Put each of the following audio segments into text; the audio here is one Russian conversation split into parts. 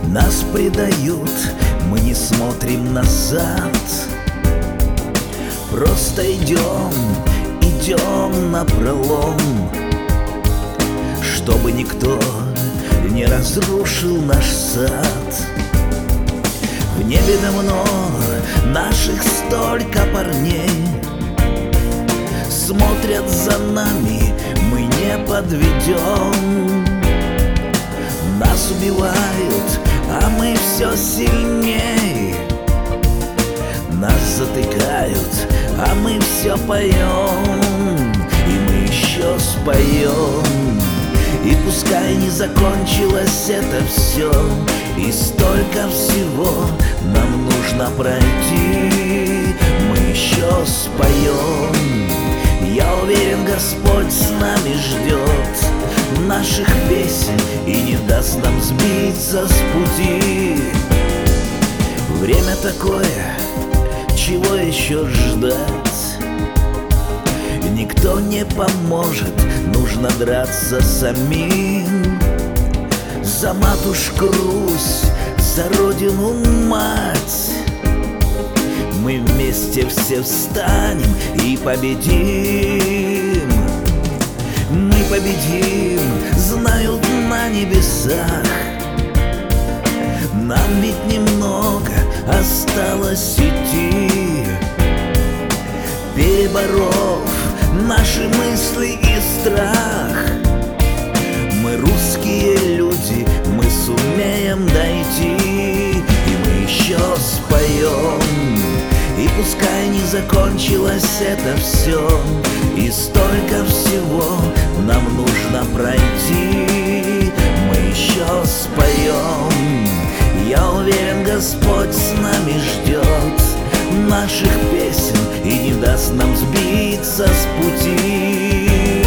Нас предают, мы не смотрим назад. Просто идем, идем напролом, чтобы никто не разрушил наш сад. В небе давно наших столько парней смотрят за нами, мы не подведем. Нас убивают, а мы все сильней. Нас затыкают, а мы все поем, и мы еще споем. И пускай не закончилось это все, и столько всего нам нужно пройти, мы еще споем. Я уверен, Господь с нами ждет наших песен и не даст нам сбиться с пути. Время такое, чего еще ждать? Никто не поможет, нужно драться самим. За матушку Русь, за родину мать, мы вместе все встанем и победим. Мы победим, знают на небесах. Нам ведь немного осталось идти, переборов наши мысли и страх. Мы русские люди, мы сумеем дойти, и мы еще споем. И пускай не закончилось это все, и столько всего нам нужно пройти, мы еще споем. Я уверен, Господь с нами ждет наших песен и не даст нам сбиться с пути.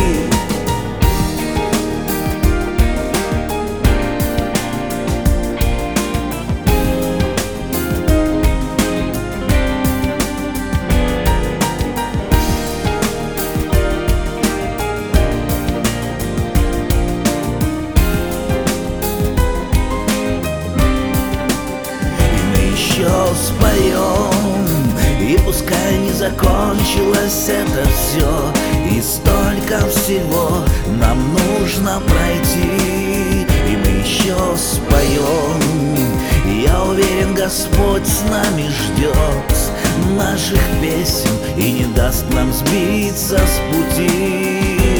Споем, и пускай не закончилось это все, и столько всего нам нужно пройти, и мы еще споем. Я уверен, Господь с нами ждет наших песен и не даст нам сбиться с пути.